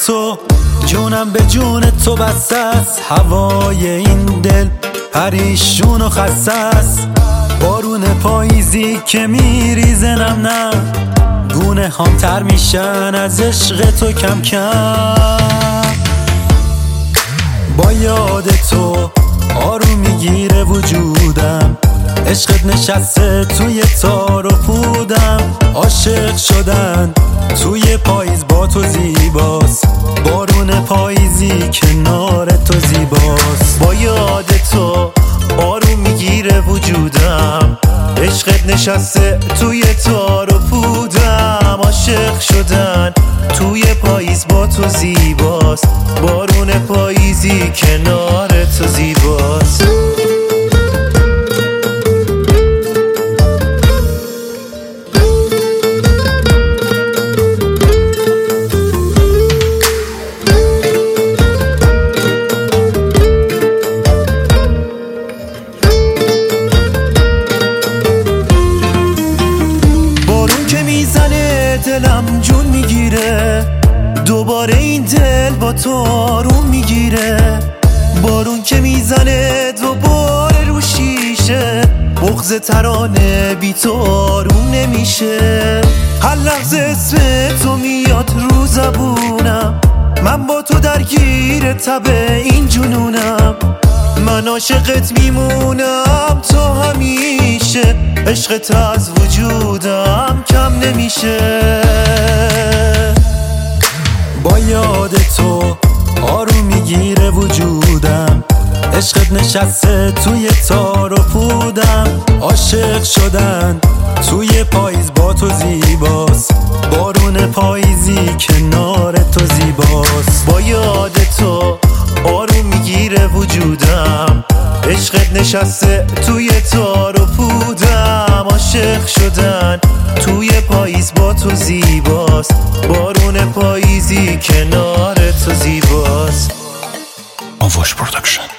تو، جونم به جون تو بسته است. هوای این دل پریشون و خسته است. بارون پاییزی که میریزه نم نم، گونه هام تر میشن از عشق تو کم کم. با یاد تو آروم میگیره وجودم، عشقت نشسته توی تار و پودم. عاشق شدن توی پاییز با تو زیباست، بارون پاییزی کنار تو زیباست. با یاد تو آروم میگیره وجودم، عشقت نشسته توی تار و پودم. عاشق شدن توی پاییز با تو زیباست، بارون پاییزی کنار تو زیباست. دلم جون میگیره، دوباره این دل با تو آروم میگیره. بارون که میزنه دوباره رو شیشه، بغض ترانه بی تو آروم نمیشه. هر لحظه اسم تو میاد رو زبونم، من با تو درگیر تب این جنونم. من عاشقت میمونم تا همیشه، عشقت از وجودم کم نمیشه. با یاد تو آروم میگیره وجودم، عشقت نشسته توی تار و پودم. عاشق شدن توی پاییز با تو زیباست، بارون پاییزی کنار تو زیباست. با یاد تو آروم میگیره وجودم، عشقت نشسته توی تار و پودم. عاشق شدن توی پاییز با تو زیباست، بارون پاییزی کنار تو زیباست. آواش پروداکشن.